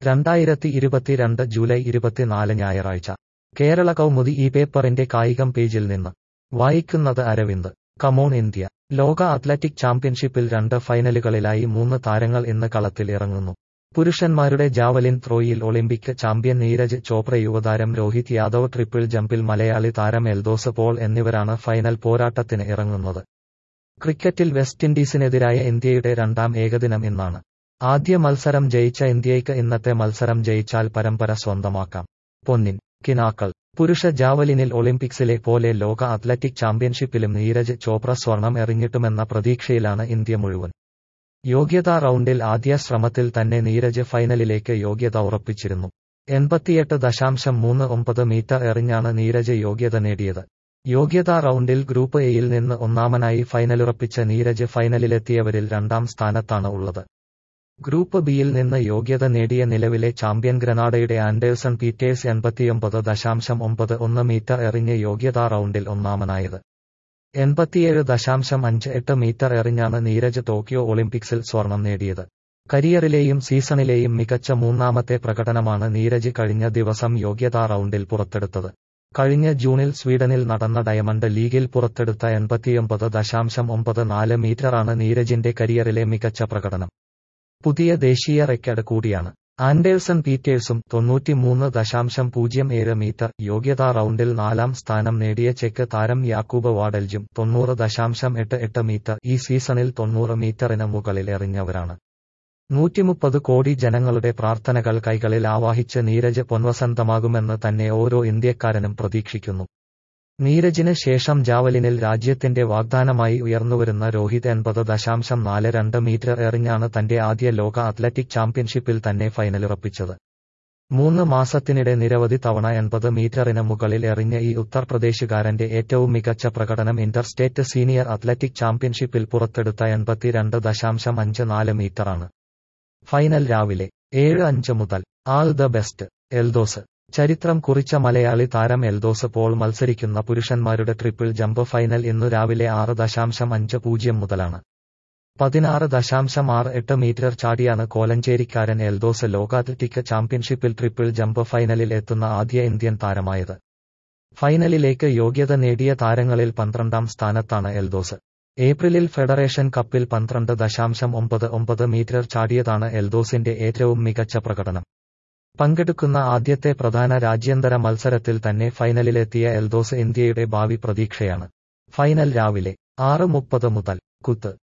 2022 July 24 ഞായറാഴ്ച കേരള കൗമുദി ഈ പേപ്പറിന്റെ കായികം പേജിൽ നിന്ന് വായിക്കുന്നത് അരവിന്ദ്. Come on India. ലോക അത്ലറ്റിക് ചാമ്പ്യൻഷിപ്പിൽ 2 ഫൈനലുകളിലായി 3 താരങ്ങൾ ഇന്ന് കളത്തിൽ ഇറങ്ങുന്നു. പുരുഷന്മാരുടെ ജാവലിൻ ത്രോയിൽ ഒളിമ്പിക് ചാമ്പ്യൻ നീരജ് ചോപ്ര, യുവതാരം രോഹിത് യാദവ്, ട്രിപ്പിൾ ജമ്പിൽ മലയാളി താരം എൽദോസ് പോൾ എന്നിവരാണ് ഫൈനൽ പോരാട്ടത്തിന് ഇറങ്ങുന്നത്. ക്രിക്കറ്റിൽ വെസ്റ്റ് ഇൻഡീസിനെതിരായ ഇന്ത്യയുടെ 2ാം ഏകദിനം ഇന്നാണ്. ആദ്യ മത്സരം ജയിച്ച ഇന്ത്യയ്ക്ക് ഇന്നത്തെ മത്സരം ജയിച്ചാൽ പരമ്പര സ്വന്തമാക്കാം. പൊന്നിൻ കിനാക്കൾ. പുരുഷ ജാവലിനിൽ ഒളിമ്പിക്സിലെ പോലെ ലോക അത്ലറ്റിക് ചാമ്പ്യൻഷിപ്പിലും നീരജ് ചോപ്ര സ്വർണം എറിഞ്ഞിട്ടുമെന്ന പ്രതീക്ഷയിലാണ് ഇന്ത്യ മുഴുവൻ. യോഗ്യതാ റൗണ്ടിൽ ആദ്യ ശ്രമത്തിൽ തന്നെ നീരജ് ഫൈനലിലേക്ക് യോഗ്യത ഉറപ്പിച്ചിരുന്നു. 88.39 മീറ്റർ എറിഞ്ഞാണ് നീരജ് യോഗ്യത നേടിയത്. യോഗ്യതാ റൗണ്ടിൽ ഗ്രൂപ്പ് എയിൽ നിന്ന് ഒന്നാമനായി ഫൈനലുറപ്പിച്ച നീരജ് ഫൈനലിലെത്തിയവരിൽ 2ാം സ്ഥാനത്താണ് ഉള്ളത്. ഗ്രൂപ്പ് ബിയിൽ നിന്ന് യോഗ്യത നേടിയ നിലവിലെ ചാമ്പ്യൻ ഗ്രനാഡയുടെ ആൻഡേഴ്സൺ പീറ്റേഴ്സ് 89.91 മീറ്റർ എറിഞ്ഞ് യോഗ്യതാ റൗണ്ടിൽ ഒന്നാമനായത്. 87.58 മീറ്റർ എറിഞ്ഞാണ് നീരജ് ടോക്കിയോ ഒളിമ്പിക്സിൽ സ്വർണം നേടിയത്. കരിയറിലെയും സീസണിലെയും മികച്ച 3ാമത്തെ പ്രകടനമാണ് നീരജ് കഴിഞ്ഞ ദിവസം യോഗ്യതാ റൗണ്ടിൽ പുറത്തെടുത്തത്. കഴിഞ്ഞ ജൂണിൽ സ്വീഡനിൽ നടന്ന ഡയമണ്ട് ലീഗിൽ പുറത്തെടുത്ത 89.94 മീറ്ററാണ് നീരജിന്റെ കരിയറിലെ മികച്ച പ്രകടനം. പുതിയ ദേശീയ റെക്കോർഡ് കൂടിയാണ്. ആൻഡേഴ്സൺ പീറ്റേഴ്സും 93.07 മീറ്റർ, യോഗ്യതാ റൗണ്ടിൽ 4ാം സ്ഥാനം നേടിയ ചെക്ക് താരം യാക്കൂബ് വാഡൽജും 90.88 മീറ്റർ ഈ സീസണിൽ 90 മീറ്ററിന് മുകളിൽ എറിഞ്ഞവരാണ്. 130 കോടി ജനങ്ങളുടെ പ്രാർത്ഥനകൾ കൈകളിൽ ആവാഹിച്ച് നീരജ് പൊൻവസന്തമാകുമെന്ന് തന്നെ ഓരോ ഇന്ത്യക്കാരനും പ്രതീക്ഷിക്കുന്നു. നീരജിന് ശേഷം ജാവലിനിൽ രാജ്യത്തിന്റെ വാഗ്ദാനമായി ഉയർന്നുവരുന്ന രോഹിത് 80.42 മീറ്റർ എറിഞ്ഞാണ് തന്റെ ആദ്യ ലോക അത്ലറ്റിക് ചാമ്പ്യൻഷിപ്പിൽ തന്നെ ഫൈനലുറപ്പിച്ചത്. 3 മാസത്തിനിടെ നിരവധി തവണ 80 മീറ്ററിന് മുകളിൽ എറിഞ്ഞ ഈ ഉത്തർപ്രദേശുകാരന്റെ ഏറ്റവും മികച്ച പ്രകടനം ഇന്റർ സ്റ്റേറ്റ് സീനിയർ അത്ലറ്റിക് ചാമ്പ്യൻഷിപ്പിൽ പുറത്തെടുത്ത 82.54 മീറ്ററാണ്. ഫൈനൽ രാവിലെ 7:05 മുതൽ. All the best. എൽദോസ്. ചരിത്രം കുറിച്ച മലയാളി താരം എൽദോസ് പോൾ മത്സരിക്കുന്ന പുരുഷന്മാരുടെ ട്രിപ്പിൾ ജമ്പ് ഫൈനൽ ഇന്നു രാവിലെ 6:50 മുതലാണ്. 16.68 മീറ്റർ ചാടിയാണ് കോലഞ്ചേരിക്കാരൻ എൽദോസ് ലോക അത്ലറ്റിക് ചാമ്പ്യൻഷിപ്പിൽ ട്രിപ്പിൾ ജമ്പ് ഫൈനലിൽ എത്തുന്ന ആദ്യ ഇന്ത്യൻ താരമായത്. ഫൈനലിലേക്ക് യോഗ്യത നേടിയ താരങ്ങളിൽ 12ാം സ്ഥാനത്താണ് എൽദോസ്. ഏപ്രിലിൽ ഫെഡറേഷൻ കപ്പിൽ 12.99 മീറ്റർ ചാടിയതാണ് എൽദോസിന്റെ ഏറ്റവും മികച്ച പ്രകടനം. പങ്കെടുക്കുന്ന ആദ്യത്തെ പ്രധാന രാജ്യാന്തര മത്സരത്തിൽ തന്നെ ഫൈനലിലെത്തിയ എൽദോസ് ഇന്ത്യയുടെ ഭാവി പ്രതീക്ഷയാണ്. ഫൈനൽ രാവിലെ 6:30 മുതൽ. കുത്ത്.